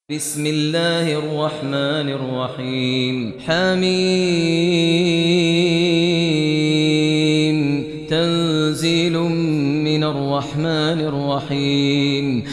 بسم الله الرحمن الرحيم حميم تنزيل من الرحمن الرحيم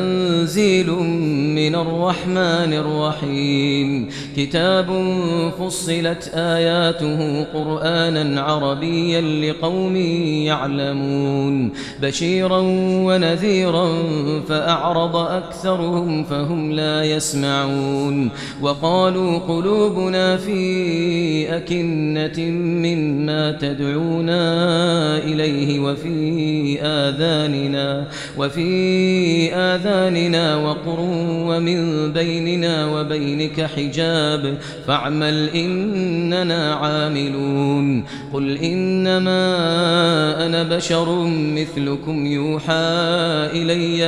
كتاب فصلت آياته قرآنا عربيا لقوم يعلمون بشيرا ونذيرا فأعرض أكثرهم فهم لا يسمعون وقالوا قلوبنا في أكنة مما تدعونا إليه وفي آذاننا وقر ومن بيننا وبينك حجاب فاعمل إننا عاملون قل إنما أنا بشر مثلكم يوحى إلي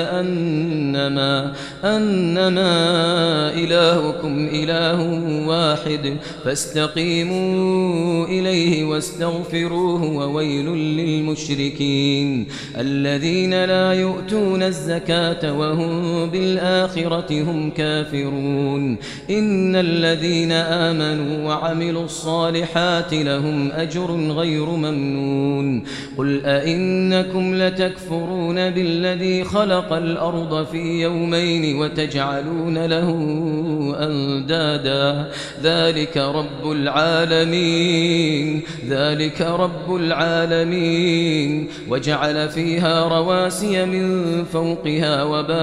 أنما إلهكم إله واحد فاستقيموا إليه واستغفروه وويل للمشركين الذين لا يؤتون الزكاة وهم بالآخرة هم كافرون إن الذين آمنوا وعملوا الصالحات لهم أجر غير ممنون قل أئنكم لتكفرون بالذي خلق الأرض في يومين وتجعلون له أندادا ذلك رب العالمين وجعل فيها رواسي من فوقها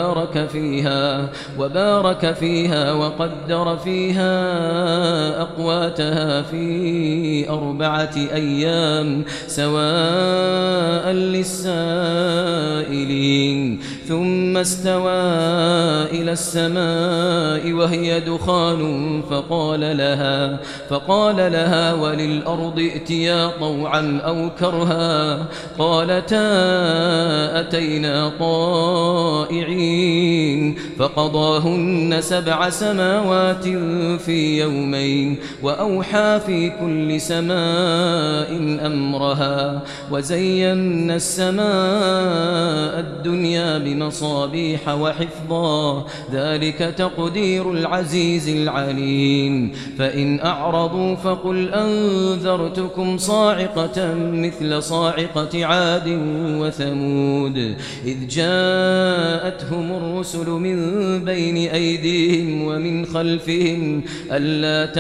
وبارك فيها وقدر فيها أقواتها في 4 أيام سواء للسائلين ثم استوى إلى السماء وهي دخان فقال لها وللأرض ائتيا طوعا أو كرها قالتا أتينا طائعين فقضاهن 7 سماوات في يومين وأوحى في كل سماء أمرها وزينا السماء الدنيا بمصابيح وحفظا ذلك تقدير العزيز العليم فإن أعرضوا فقل أنذرتكم صاعقة مثل صاعقة عاد وثمود إذ جاءتهم الرسل من بين أيديهم ومن خلفهم ألا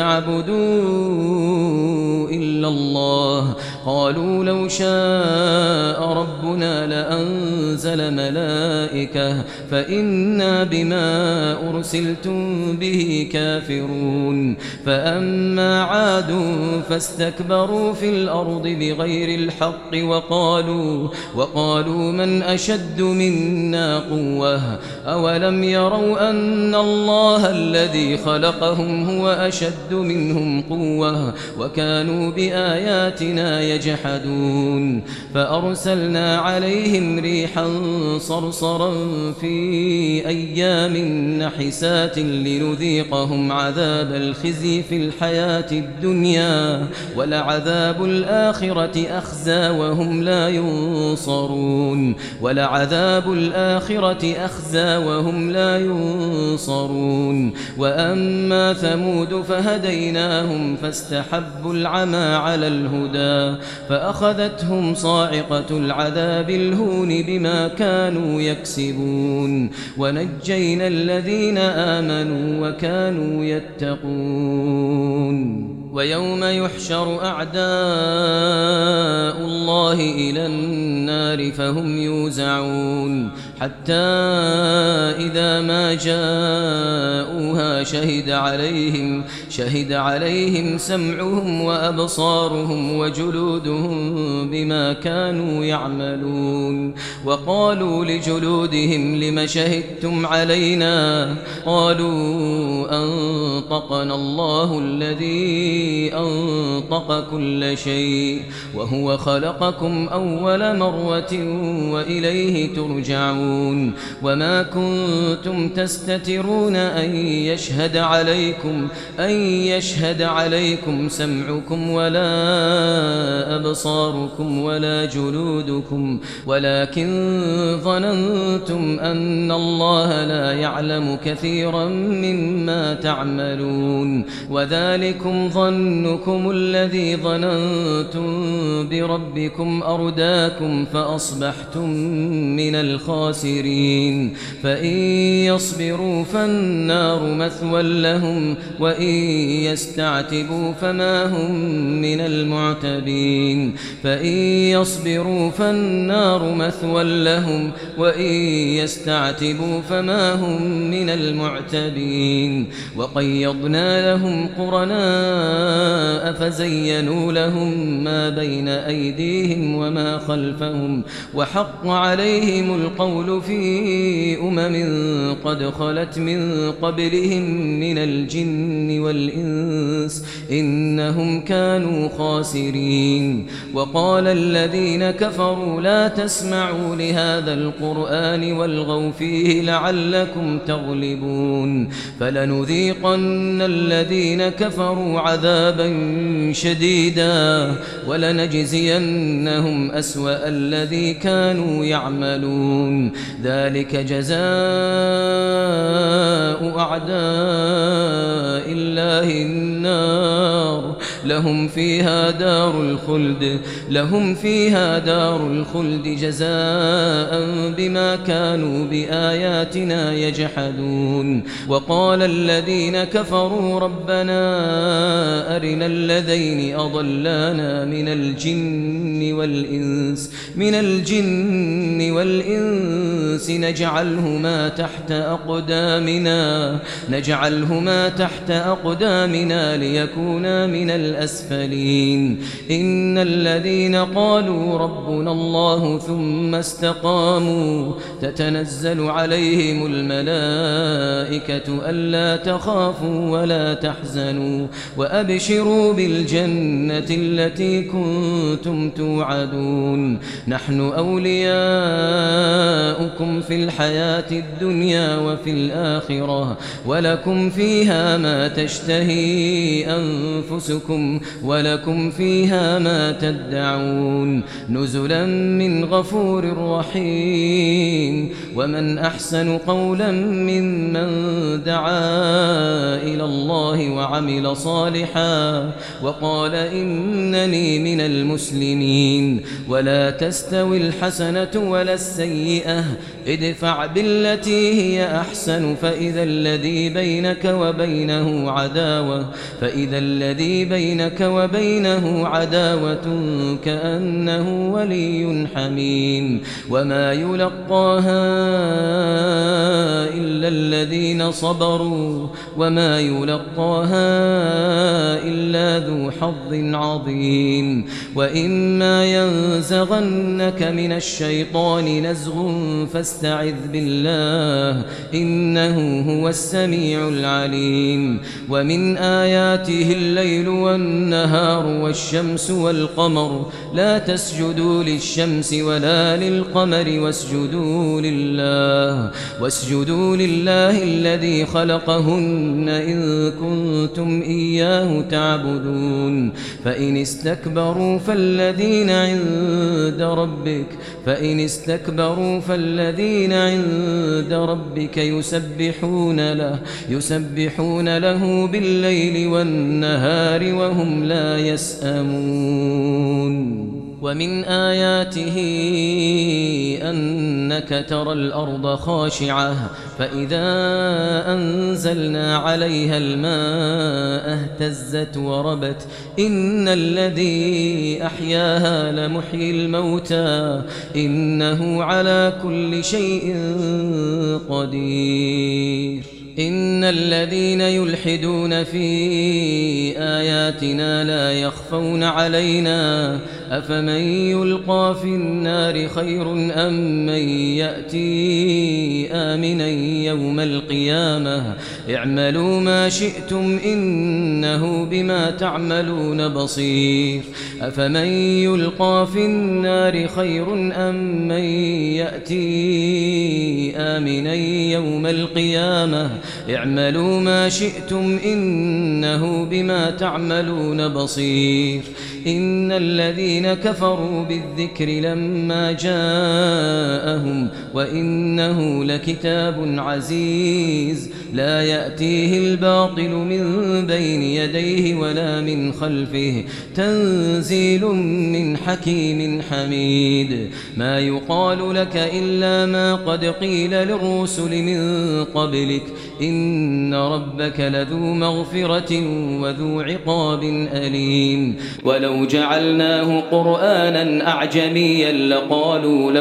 تعبدوا إلا الله قالوا لو شاء ربنا لأنزل ملائكة فإنا بما أرسلتم به كافرون فأما عاد فاستكبروا في الأرض بغير الحق وقالوا من أشد منا قوة أولم يروا أن الله الذي خلقهم هو أشد منهم قوة وكانوا بآياتنا يجحدون فأرسلنا عليهم ريحا صرصرا في أيام نحسات لنذيقهم عذاب الخزي في الحياة الدنيا ولعذاب الآخرة أخزى وهم لا ينصرون وأما ثمود فهديناهم فاستحبوا العمى على الهدى فأخذتهم صاعقة العذاب الهون بما كانوا يكسبون ونجينا الذين آمنوا وكانوا يتقون ويوم يحشر أعداء الله إلى النار فهم يوزعون حتى إذا ما جاءوها شهد عليهم سمعهم وأبصارهم وجلودهم بما كانوا يعملون وقالوا لجلودهم لم شهدتم علينا قالوا أنطقنا الله الذي أنطق كل شيء وهو خلقكم أول مرة وإليه ترجعون يعملون وما كنتم تستترون أن يشهد عليكم سمعكم ولا أبصاركم ولا جلودكم ولكن ظننتم أن الله لا يعلم كثيرا مما تعملون وذلكم ظنكم الذي ظننتم بربكم أرداكم فأصبحتم من الخاسرين فإن يصبروا فالنار مثوى لهم وإن يستعتبوا فما هم من المعتبين فإن يصبروا فالنار مثوى لهم وإن يستعتبوا فما هم من المعتبين وقيضنا لهم قرناء فزينوا لهم ما بين أيديهم وما خلفهم وحق عليهم القول في قد خلت من قبلهم من الجن والإنس إنهم كانوا خاسرين وقال الذين كفروا لا تسمعوا لهذا القرآن والغوا فيه لعلكم تغلبون فلنذيقن الذين كفروا عذابا شديدا ولنجزينهم أسوأ الذي كانوا يعملون ذلك جزاء أعداء الله النار لهم فيها دار الخلد جزاء بما كانوا بآياتنا يجحدون وقال الذين كفروا ربنا أرنا الذين أضلانا من الجن والإنس نجعلهما تحت أقدامنا ليكونا من الأسفلين إن الذين قالوا ربنا الله ثم استقاموا تتنزل عليهم الملائكة ألا تخافوا ولا تحزنوا وأبشروا بالجنة التي كنتم توعدون نحن أولياؤكم في الحياة الدنيا وفي الآخرة ولكم فيها ما تشتهي أنفسكم ولكم فيها ما تدعون نزلا من غفور رحيم ومن أحسن قولا ممن دعا إلى الله وعمل صالحا وقال إنني من المسلمين ولا تستوي الحسنة ولا السيئة ادفع بالتي هي أحسن فإذا الذي بينك وبينه عداوة كأنه ولي حميم وما يلقاها إلا الذين صبروا وما يلقاها إلا ذو حظ عظيم وإما ينزغنك من الشيطان نزغ فاستعذ بالله إنه هو السميع العليم ومن آياته الليل والنهار والشمس والقمر لا تسجدوا للشمس ولا للقمر واسجدوا لله الذي خلقهن إن كنتم إياه تعبدون فإن استكبروا فالذين عند ربك يسبحون له بالليل والنهار وهم لا يسأمون ومن آياته أنك ترى الأرض خاشعة فإذا أنزلنا عليها الماء اهتزت وربت إن الذي أحياها لمحيي الموتى إنه على كل شيء قدير إن الذين يلحدون في آياتنا لا يخفون علينا أفمن يلقى في النار خير أم من يأتي آمنا يوم القيامة اعملوا ما شئتم إنه بما تعملون بصير أفمن يلقى في النار خير أم من يأتي آمنا يوم القيامة اعملوا ما شئتم إنه بما تعملون بصير إن الذين كفروا بالذكر لما جاءهم وإنه لكتاب عزيز لا يأتيه الباطل من بين يديه ولا من خلفه تنزيل من حكيم حميد ما يقال لك إلا ما قد قيل للرسل من قبلك إن ربك لذو مغفرة وذو عقاب أليم ولو جعلناه قرآنا أعجميا لقالوا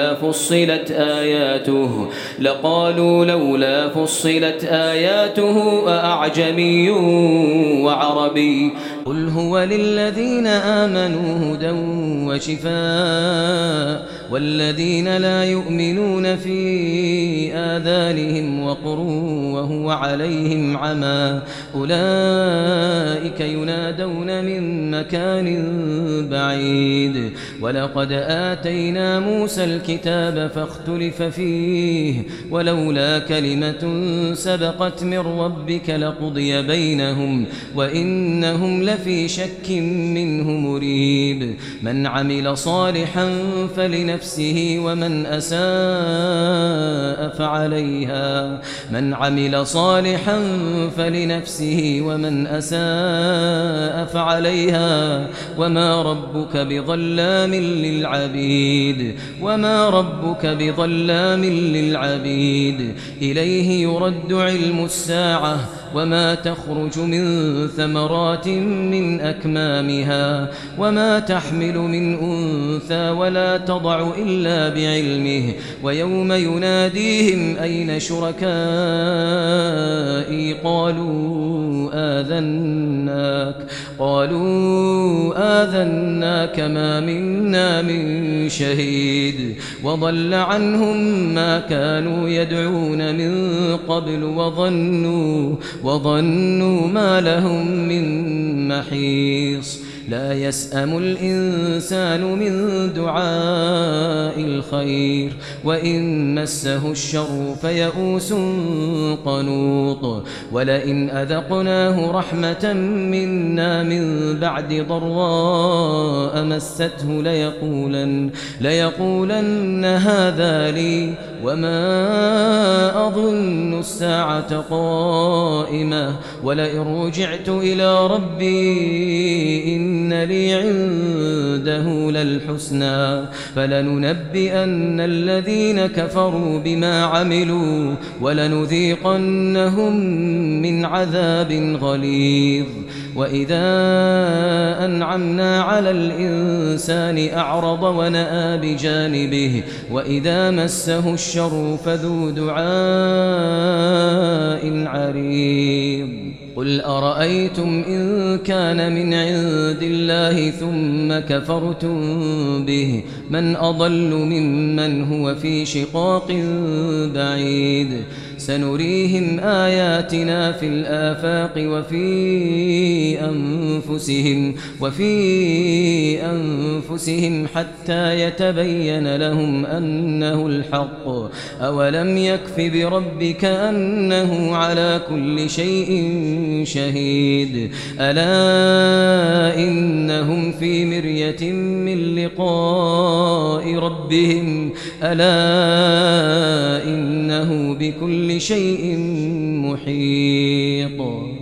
لولا فصلت آياته أأعجمي وعربي قل هو للذين آمنوا هدى وشفاء والذين لا يؤمنون في آذانهم وقر وهو عليهم عمى أولئك ينادون من مكان بعيد ولقد آتينا موسى الكتاب فاختلف فيه ولولا كلمة سبقت من ربك لقضي بينهم وإنهم لفي شك منه مريب من عمل صالحا فلنفسه ومن أساء فعليها وما ربك بظلام للعبيد إليه يرد علم الساعة وما تخرج من ثمرات من أكمامها وما تحمل من أنثى ولا تضع إلا بعلمه ويوم يناديهم أين شركائي قالوا آذناك ما منا من شهيد وضل عنهم ما كانوا يدعون من قبل وظنوا ما لهم من محيص لا يسأم الإنسان من دعاء الخير وإن مسه الشر فيئوس قنوط ولئن أذقناه رحمة منا من بعد ضراء مسته ليقولن هذا لي وما أظن الساعة قائمة ولئن رجعت إلى ربي إن لي عنده للحسنى فلننبئن الذين كفروا بما عملوا ولنذيقنهم من عذاب غليظ وإذا أنعمنا على الإنسان أعرض ونأى بجانبه وإذا مسه الشر فذو دعاء عريض قل أرأيتم إن كان من عند الله ثم كفرتم به من أضل ممن هو في شقاق بعيد سنريهم آياتنا في الآفاق وفي أنفسهم حتى يتبين لهم أنه الحق أولم يكف بربك أنه على كل شيء شهيد ألا إنهم في مرية من لقاء ربهم ألا إنه بكل شيء محيط